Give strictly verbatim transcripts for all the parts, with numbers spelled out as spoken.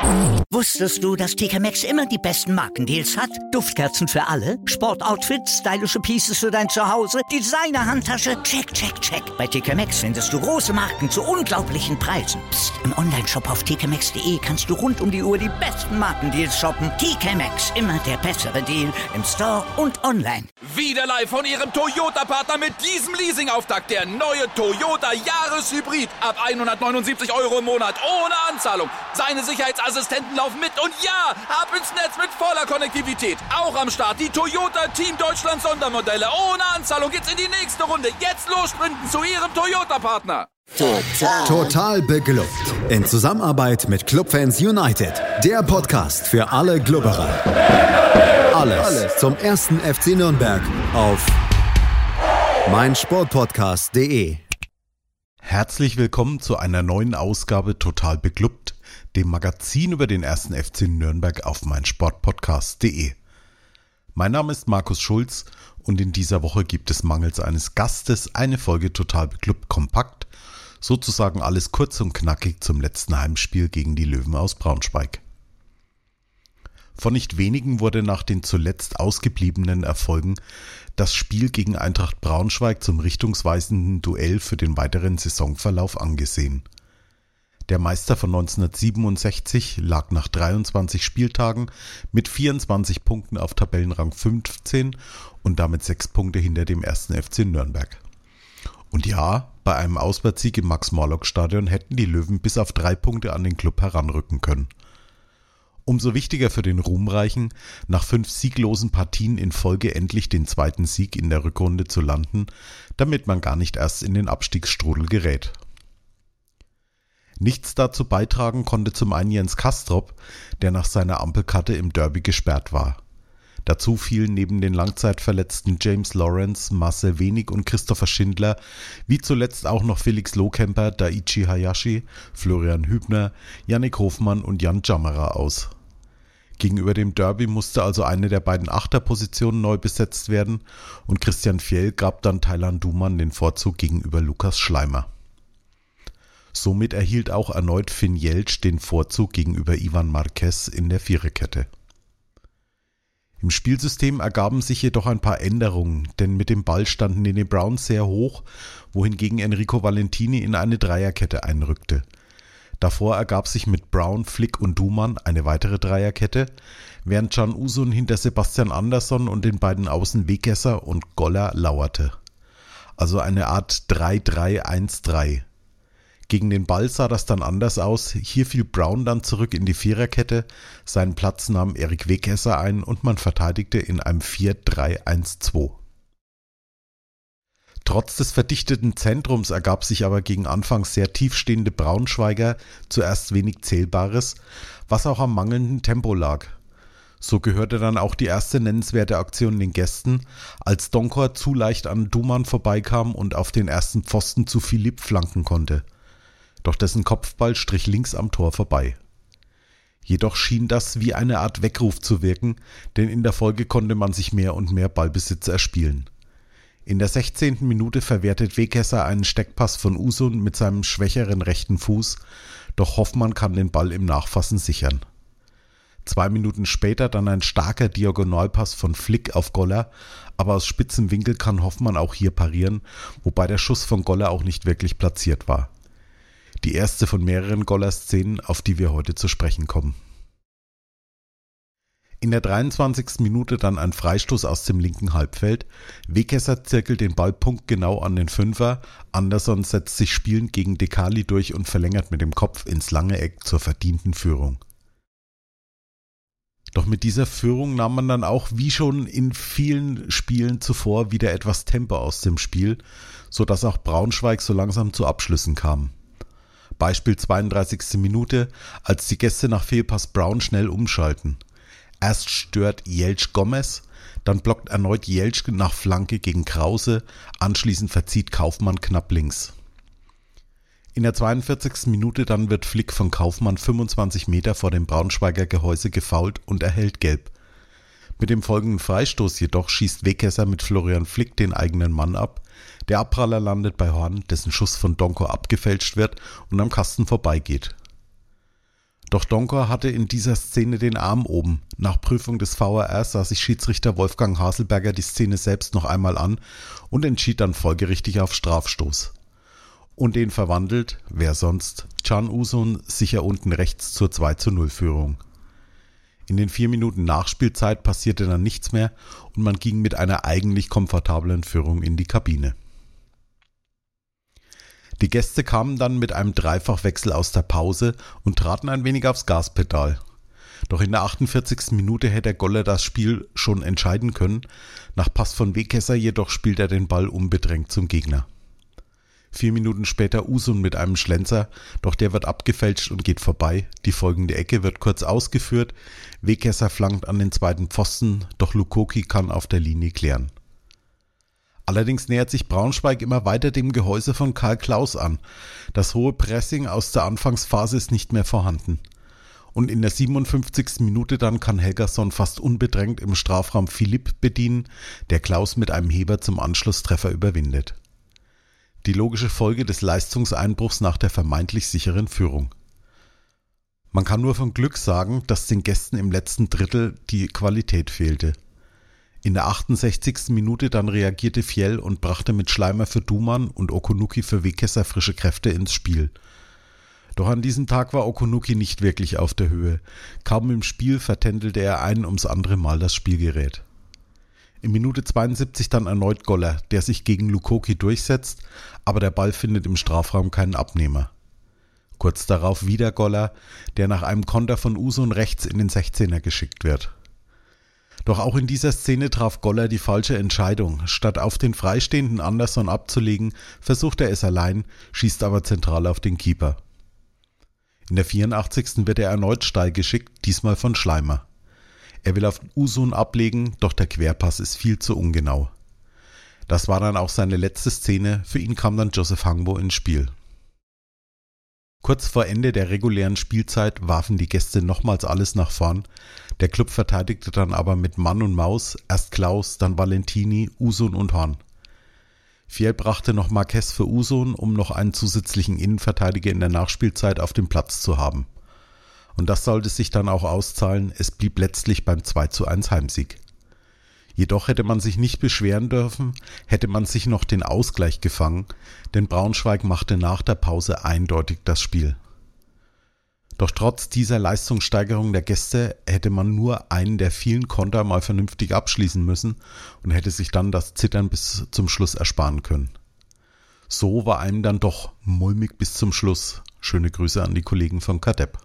Wusstest du, dass T K Maxx immer die besten Markendeals hat? Duftkerzen für alle, Sportoutfits, stylische Pieces für dein Zuhause, Designer-Handtasche, check, check, check. Bei T K Maxx findest du große Marken zu unglaublichen Preisen. Psst. Im Onlineshop auf t k maxx punkt d e kannst du rund um die Uhr die besten Markendeals shoppen. T K Maxx, immer der bessere Deal im Store und online. Wieder live von Ihrem Toyota-Partner mit diesem Leasing-Auftakt. Der neue Toyota Jahreshybrid. Ab hundertneunundsiebzig Euro im Monat. Ohne Anzahlung. Seine Sicherheitsassistenten laufen mit. Und ja, ab ins Netz mit voller Konnektivität. Auch am Start die Toyota Team Deutschland Sondermodelle. Ohne Anzahlung geht's in die nächste Runde. Jetzt los sprinten zu Ihrem Toyota-Partner. Total. Total beglückt. In Zusammenarbeit mit Clubfans United. Der Podcast für alle Glubberer. Alles, Alles zum ersten F C Nürnberg auf meinsportpodcast punkt de. Herzlich willkommen zu einer neuen Ausgabe Total beglückt, dem Magazin über den ersten F C Nürnberg auf meinsportpodcast punkt de. Mein Name ist Markus Schulz und in dieser Woche gibt es mangels eines Gastes eine Folge Total beglückt kompakt, sozusagen alles kurz und knackig zum letzten Heimspiel gegen die Löwen aus Braunschweig. Von nicht wenigen wurde nach den zuletzt ausgebliebenen Erfolgen das Spiel gegen Eintracht Braunschweig zum richtungsweisenden Duell für den weiteren Saisonverlauf angesehen. Der Meister von neunzehnhundertsiebenundsechzig lag nach dreiundzwanzig Spieltagen mit vierundzwanzig Punkten auf Tabellenrang fünfzehn und damit sechs Punkte hinter dem ersten F C Nürnberg. Und ja, bei einem Auswärtssieg im Max-Morlock-Stadion hätten die Löwen bis auf drei Punkte an den Klub heranrücken können. Umso wichtiger für den Ruhmreichen, nach fünf sieglosen Partien in Folge endlich den zweiten Sieg in der Rückrunde zu landen, damit man gar nicht erst in den Abstiegsstrudel gerät. Nichts dazu beitragen konnte zum einen Jens Kastrop, der nach seiner Ampelkarte im Derby gesperrt war. Dazu fielen neben den Langzeitverletzten James Lawrence, Marcel Wenig und Christopher Schindler, wie zuletzt auch noch Felix Lohkemper, Daichi Hayashi, Florian Hübner, Yannick Hofmann und Jan Jammerer aus. Gegenüber dem Derby musste also eine der beiden Achterpositionen neu besetzt werden und Christian Fjell gab dann Thailand Duman den Vorzug gegenüber Lukas Schleimer. Somit erhielt auch erneut Finn Jeltsch den Vorzug gegenüber Ivan Marquez in der Viererkette. Im Spielsystem ergaben sich jedoch ein paar Änderungen, denn mit dem Ball standen Nene Brown sehr hoch, wohingegen Enrico Valentini in eine Dreierkette einrückte. Davor ergab sich mit Brown, Flick und Duman eine weitere Dreierkette, während Can Usun hinter Sebastian Andersson und den beiden Außen Wegesser und Goller lauerte. Also eine Art drei drei eins drei. Gegen den Ball sah das dann anders aus, hier fiel Brown dann zurück in die Viererkette, seinen Platz nahm Erik Wegesser ein und man verteidigte in einem vier drei eins zwei. Trotz des verdichteten Zentrums ergab sich aber gegen anfangs sehr tiefstehende Braunschweiger zuerst wenig Zählbares, was auch am mangelnden Tempo lag. So gehörte dann auch die erste nennenswerte Aktion den Gästen, als Donkor zu leicht an Duman vorbeikam und auf den ersten Pfosten zu Philipp flanken konnte. Doch dessen Kopfball strich links am Tor vorbei. Jedoch schien das wie eine Art Weckruf zu wirken, denn in der Folge konnte man sich mehr und mehr Ballbesitz erspielen. In der sechzehnten Minute verwertet Wegesser einen Steckpass von Usun mit seinem schwächeren rechten Fuß, doch Hoffmann kann den Ball im Nachfassen sichern. Zwei Minuten später dann ein starker Diagonalpass von Flick auf Goller, aber aus spitzem Winkel kann Hoffmann auch hier parieren, wobei der Schuss von Goller auch nicht wirklich platziert war. Die erste von mehreren Goller-Szenen, auf die wir heute zu sprechen kommen. In der dreiundzwanzigsten Minute dann ein Freistoß aus dem linken Halbfeld. Wegesser zirkelt den Ball punktgenau an den Fünfer. Andersson setzt sich spielend gegen Dekali durch und verlängert mit dem Kopf ins lange Eck zur verdienten Führung. Doch mit dieser Führung nahm man dann auch, wie schon in vielen Spielen zuvor, wieder etwas Tempo aus dem Spiel, sodass auch Braunschweig so langsam zu Abschlüssen kam. Beispiel zweiunddreißigste Minute, als die Gäste nach Fehlpass Brown schnell umschalten. Erst stört Jeltsch Gomez, dann blockt erneut Jeltsch nach Flanke gegen Krause, anschließend verzieht Kaufmann knapp links. In der zweiundvierzigsten Minute dann wird Flick von Kaufmann fünfundzwanzig Meter vor dem Braunschweiger Gehäuse gefoult und erhält Gelb. Mit dem folgenden Freistoß jedoch schießt Wegesser mit Florian Flick den eigenen Mann ab. Der Abpraller landet bei Horn, dessen Schuss von Donko abgefälscht wird und am Kasten vorbeigeht. Doch Donkor hatte in dieser Szene den Arm oben. Nach Prüfung des V A R sah sich Schiedsrichter Wolfgang Haselberger die Szene selbst noch einmal an und entschied dann folgerichtig auf Strafstoß. Und den verwandelt, wer sonst, Can Uzun sicher unten rechts zur zwei zu null Führung. In den vier Minuten Nachspielzeit passierte dann nichts mehr und man ging mit einer eigentlich komfortablen Führung in die Kabine. Die Gäste kamen dann mit einem Dreifachwechsel aus der Pause und traten ein wenig aufs Gaspedal. Doch in der achtundvierzigsten Minute hätte Goller das Spiel schon entscheiden können, nach Pass von Weggesser jedoch spielt er den Ball unbedrängt zum Gegner. Vier Minuten später Uzun mit einem Schlenzer, doch der wird abgefälscht und geht vorbei. Die folgende Ecke wird kurz ausgeführt, Weggesser flankt an den zweiten Pfosten, doch Lukoki kann auf der Linie klären. Allerdings nähert sich Braunschweig immer weiter dem Gehäuse von Karl Klaus an. Das hohe Pressing aus der Anfangsphase ist nicht mehr vorhanden. Und in der siebenundfünfzigsten Minute dann kann Helgason fast unbedrängt im Strafraum Philipp bedienen, der Klaus mit einem Heber zum Anschlusstreffer überwindet. Die logische Folge des Leistungseinbruchs nach der vermeintlich sicheren Führung. Man kann nur von Glück sagen, dass den Gästen im letzten Drittel die Qualität fehlte. In der achtundsechzigsten Minute dann reagierte Fjell und brachte mit Schleimer für Duman und Okunuki für Weggesser frische Kräfte ins Spiel. Doch an diesem Tag war Okunuki nicht wirklich auf der Höhe. Kaum im Spiel vertändelte er ein ums andere Mal das Spielgerät. In Minute zweiundsiebzig dann erneut Goller, der sich gegen Lukoki durchsetzt, aber der Ball findet im Strafraum keinen Abnehmer. Kurz darauf wieder Goller, der nach einem Konter von Uzun rechts in den sechzehner geschickt wird. Doch auch in dieser Szene traf Goller die falsche Entscheidung. Statt auf den freistehenden Anderson abzulegen, versucht er es allein, schießt aber zentral auf den Keeper. In der vierundachtzigsten wird er erneut steil geschickt, diesmal von Schleimer. Er will auf Uzun ablegen, doch der Querpass ist viel zu ungenau. Das war dann auch seine letzte Szene, für ihn kam dann Joseph Hangbo ins Spiel. Kurz vor Ende der regulären Spielzeit warfen die Gäste nochmals alles nach vorn. Der Klub verteidigte dann aber mit Mann und Maus, erst Klaus, dann Valentini, Uzun und Horn. Fjell brachte noch Marquez für Uzun, um noch einen zusätzlichen Innenverteidiger in der Nachspielzeit auf dem Platz zu haben. Und das sollte sich dann auch auszahlen, es blieb letztlich beim zwei zu eins Heimsieg. Jedoch hätte man sich nicht beschweren dürfen, hätte man sich noch den Ausgleich gefangen, denn Braunschweig machte nach der Pause eindeutig das Spiel. Doch trotz dieser Leistungssteigerung der Gäste hätte man nur einen der vielen Konter mal vernünftig abschließen müssen und hätte sich dann das Zittern bis zum Schluss ersparen können. So war einem dann doch mulmig bis zum Schluss. Schöne Grüße an die Kollegen von Kadepp.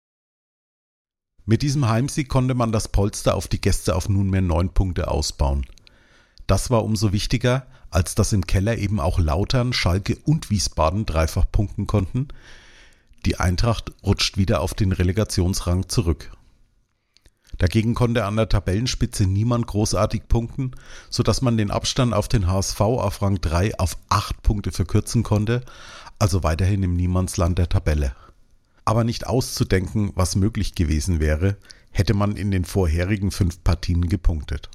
Mit diesem Heimsieg konnte man das Polster auf die Gäste auf nunmehr neun Punkte ausbauen. Das war umso wichtiger, als dass im Keller eben auch Lautern, Schalke und Wiesbaden dreifach punkten konnten. Die Eintracht rutscht wieder auf den Relegationsrang zurück. Dagegen konnte an der Tabellenspitze niemand großartig punkten, sodass man den Abstand auf den H S V auf Rang drei auf acht Punkte verkürzen konnte, also weiterhin im Niemandsland der Tabelle. Aber nicht auszudenken, was möglich gewesen wäre, hätte man in den vorherigen fünf Partien gepunktet.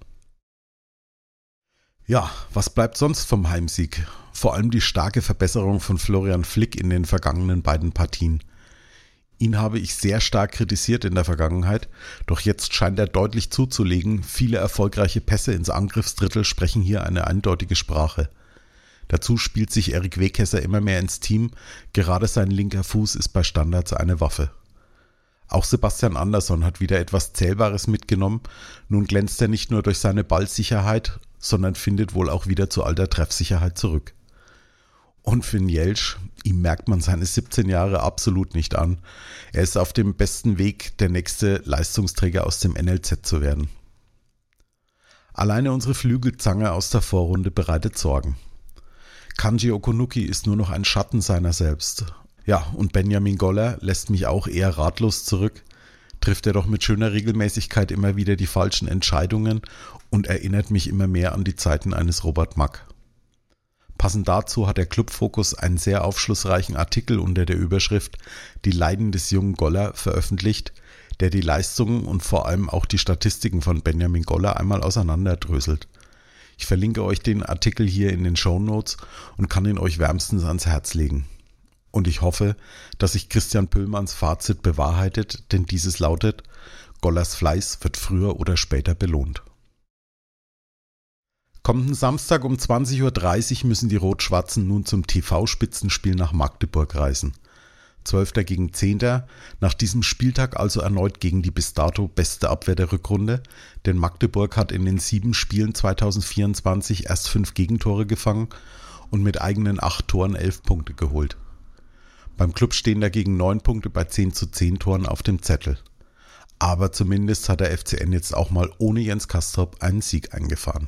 Ja, was bleibt sonst vom Heimsieg? Vor allem die starke Verbesserung von Florian Flick in den vergangenen beiden Partien. Ihn habe ich sehr stark kritisiert in der Vergangenheit, doch jetzt scheint er deutlich zuzulegen. Viele erfolgreiche Pässe ins Angriffsdrittel sprechen hier eine eindeutige Sprache. Dazu spielt sich Erik Weggesser immer mehr ins Team, gerade sein linker Fuß ist bei Standards eine Waffe. Auch Sebastian Andersson hat wieder etwas Zählbares mitgenommen, nun glänzt er nicht nur durch seine Ballsicherheit, sondern findet wohl auch wieder zu alter Treffsicherheit zurück. Und für Jelsch, ihm merkt man seine siebzehn Jahre absolut nicht an, er ist auf dem besten Weg, der nächste Leistungsträger aus dem N L Z zu werden. Alleine unsere Flügelzange aus der Vorrunde bereitet Sorgen. Kanji Okunuki ist nur noch ein Schatten seiner selbst. Ja, und Benjamin Goller lässt mich auch eher ratlos zurück. Trifft er doch mit schöner Regelmäßigkeit immer wieder die falschen Entscheidungen und erinnert mich immer mehr an die Zeiten eines Robert Mack. Passend dazu hat der Clubfokus einen sehr aufschlussreichen Artikel unter der Überschrift »Die Leiden des jungen Goller« veröffentlicht, der die Leistungen und vor allem auch die Statistiken von Benjamin Goller einmal auseinanderdröselt. Ich verlinke euch den Artikel hier in den Shownotes und kann ihn euch wärmstens ans Herz legen. Und ich hoffe, dass sich Christian Pöllmanns Fazit bewahrheitet, denn dieses lautet: Gollers Fleiß wird früher oder später belohnt. Kommenden Samstag um zwanzig Uhr dreißig müssen die Rot-Schwarzen nun zum T V-Spitzenspiel nach Magdeburg reisen. Zwölfter gegen Zehnter, nach diesem Spieltag also erneut gegen die bis dato beste Abwehr der Rückrunde, denn Magdeburg hat in den sieben Spielen zwanzig vierundzwanzig erst fünf Gegentore gefangen und mit eigenen acht Toren elf Punkte geholt. Beim Klub stehen dagegen neun Punkte bei zehn zu zehn Toren auf dem Zettel. Aber zumindest hat der F C N jetzt auch mal ohne Jens Kastrop einen Sieg eingefahren.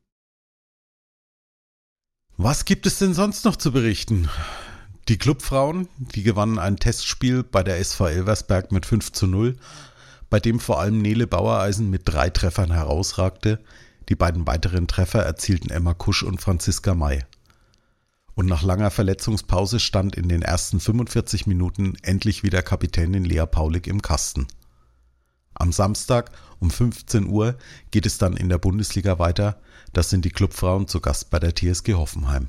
Was gibt es denn sonst noch zu berichten? Die Clubfrauen, die gewannen ein Testspiel bei der S V Elversberg mit fünf zu null, bei dem vor allem Nele Bauereisen mit drei Treffern herausragte. Die beiden weiteren Treffer erzielten Emma Kusch und Franziska May. Und nach langer Verletzungspause stand in den ersten fünfundvierzig Minuten endlich wieder Kapitänin Lea Paulik im Kasten. Am Samstag um fünfzehn Uhr geht es dann in der Bundesliga weiter. Das sind die Clubfrauen zu Gast bei der T S G Hoffenheim.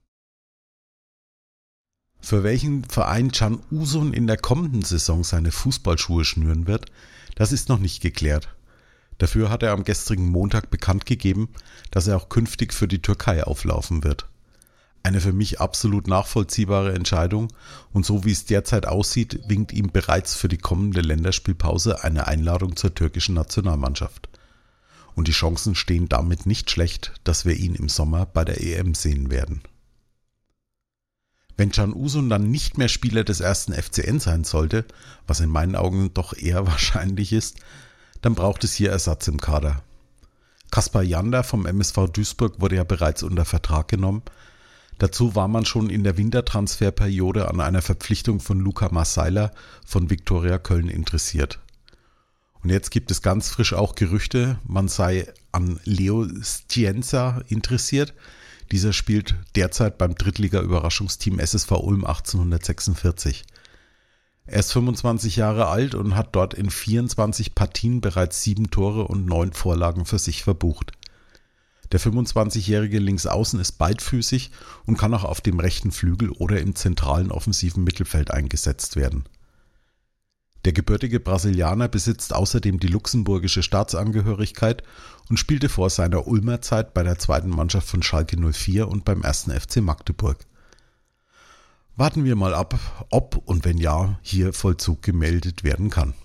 Für welchen Verein Can Uzun in der kommenden Saison seine Fußballschuhe schnüren wird, das ist noch nicht geklärt. Dafür hat er am gestrigen Montag bekannt gegeben, dass er auch künftig für die Türkei auflaufen wird. Eine für mich absolut nachvollziehbare Entscheidung, und so wie es derzeit aussieht, winkt ihm bereits für die kommende Länderspielpause eine Einladung zur türkischen Nationalmannschaft. Und die Chancen stehen damit nicht schlecht, dass wir ihn im Sommer bei der E M sehen werden. Wenn Can Uzun dann nicht mehr Spieler des ersten F C N sein sollte, was in meinen Augen doch eher wahrscheinlich ist, dann braucht es hier Ersatz im Kader. Kaspar Janda vom M S V Duisburg wurde ja bereits unter Vertrag genommen. Dazu war man schon in der Wintertransferperiode an einer Verpflichtung von Luca Marseiler von Viktoria Köln interessiert. Und jetzt gibt es ganz frisch auch Gerüchte, man sei an Leo Scienza interessiert. Dieser spielt derzeit beim Drittliga-Überraschungsteam S S V Ulm achtzehnhundertsechsundvierzig. Er ist fünfundzwanzig Jahre alt und hat dort in vierundzwanzig Partien bereits sieben Tore und neun Vorlagen für sich verbucht. Der fünfundzwanzigjährige Linksaußen ist beidfüßig und kann auch auf dem rechten Flügel oder im zentralen offensiven Mittelfeld eingesetzt werden. Der gebürtige Brasilianer besitzt außerdem die luxemburgische Staatsangehörigkeit und spielte vor seiner Ulmer Zeit bei der zweiten Mannschaft von Schalke null vier und beim ersten F C Magdeburg. Warten wir mal ab, ob und wenn ja, hier Vollzug gemeldet werden kann.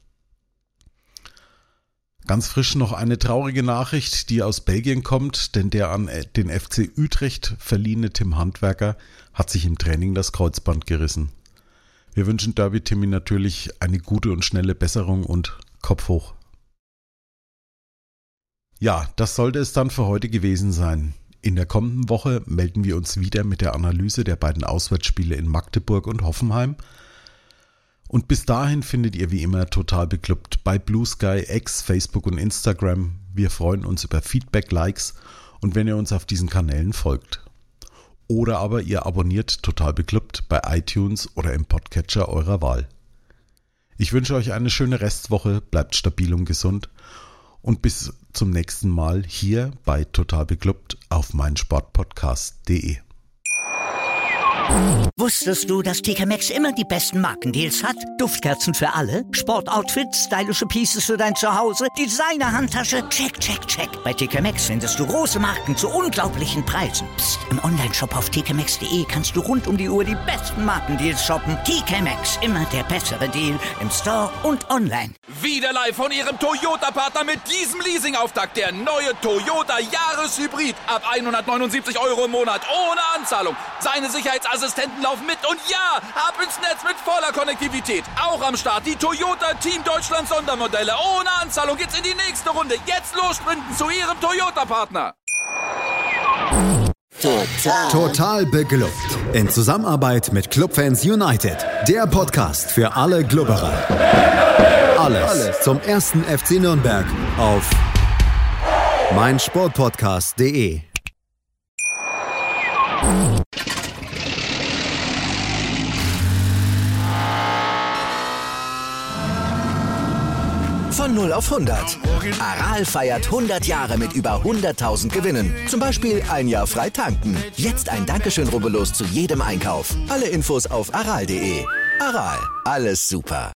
Ganz frisch noch eine traurige Nachricht, die aus Belgien kommt, denn der an den F C Utrecht verliehene Tim Handwerker hat sich im Training das Kreuzband gerissen. Wir wünschen Derby Timmy natürlich eine gute und schnelle Besserung und Kopf hoch. Ja, das sollte es dann für heute gewesen sein. In der kommenden Woche melden wir uns wieder mit der Analyse der beiden Auswärtsspiele in Magdeburg und Hoffenheim. Und bis dahin findet ihr wie immer Total Beklubbt bei Blue Sky, X, Facebook und Instagram. Wir freuen uns über Feedback, Likes und wenn ihr uns auf diesen Kanälen folgt. Oder aber ihr abonniert Total Beklubbt bei iTunes oder im Podcatcher eurer Wahl. Ich wünsche euch eine schöne Restwoche, bleibt stabil und gesund und bis zum nächsten Mal hier bei Total Beklubbt auf meinsportpodcast punkt de. Wusstest du, dass T K Maxx immer die besten Markendeals hat? Duftkerzen für alle, Sportoutfits, stylische Pieces für dein Zuhause, Designer-Handtasche, check, check, check. Bei T K Maxx findest du große Marken zu unglaublichen Preisen. Psst. Im Onlineshop auf t k maxx punkt de kannst du rund um die Uhr die besten Markendeals shoppen. T K Maxx, immer der bessere Deal im Store und online. Wieder live von ihrem Toyota-Partner mit diesem Leasing-Auftakt. Der neue Toyota Jahreshybrid. Ab hundertneunundsiebzig Euro im Monat ohne Anzahlung. Seine Sicherheitsassistenten laufen mit und ja, ab ins Netz mit voller Konnektivität. Auch am Start die Toyota Team Deutschland Sondermodelle. Ohne Anzahlung geht's in die nächste Runde. Jetzt los sprinten zu ihrem Toyota-Partner. Total. Total beglückt. In Zusammenarbeit mit Clubfans United. Der Podcast für alle Glubberer. Alles, Alles zum ersten F C Nürnberg auf meinsportpodcast punkt de. Von null auf hundert. Aral feiert hundert Jahre mit über hunderttausend Gewinnen. Zum Beispiel ein Jahr frei tanken. Jetzt ein Dankeschön, rubbellos zu jedem Einkauf. Alle Infos auf aral punkt de. Aral, alles super.